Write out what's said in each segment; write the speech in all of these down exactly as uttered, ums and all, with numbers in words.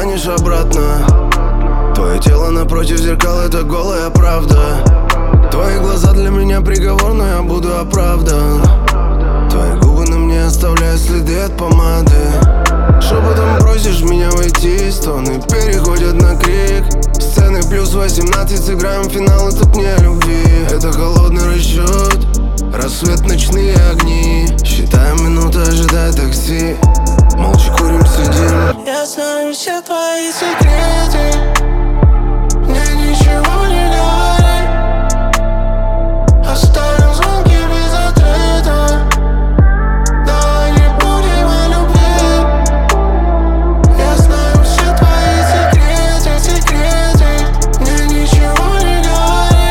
станешь обратно. Твое тело напротив зеркала, это голая правда. Твои глаза для меня приговор, но я буду оправдан. Твои губы на мне оставляют следы от помады. Шепотом просишь меня войти, стоны переходят на крик. Сцены плюс восемнадцать, сыграем финал, это не любви. Это холодный расчет, рассвет, ночные огни. Считаем минуты, ожидая такси. Молча курим, сидим. Я знаю все твои секреты, мне ничего не говори. Оставим звонки без ответа. Давай не будем о любви. Я знаю все твои секреты, секреты, мне ничего не говори.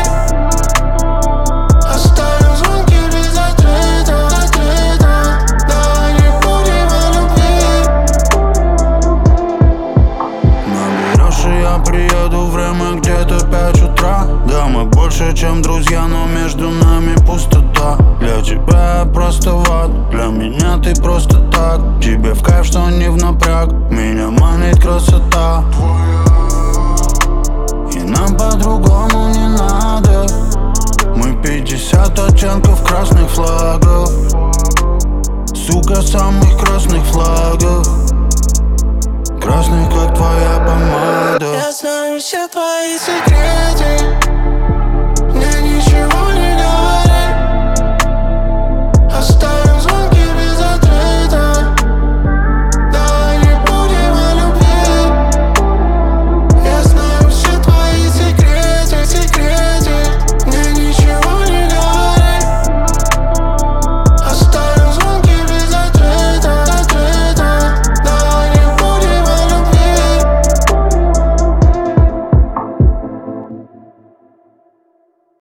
Оставим звонки без ответа, ответа. Давай не будем о любви. Наберешь, и я приеду, время где-то пять утра. Да, мы больше, чем друзья, но между нами пустота. Для тебя я просто в ад, для меня ты просто так. Тебе в кайф, что не в напряг, меня манит красота. И нам по-другому не надо. Мы пятьдесят оттенков красных флагов. Сука, самых красных флагов. Красных, как твоя помада. Я знаю все твои секреты,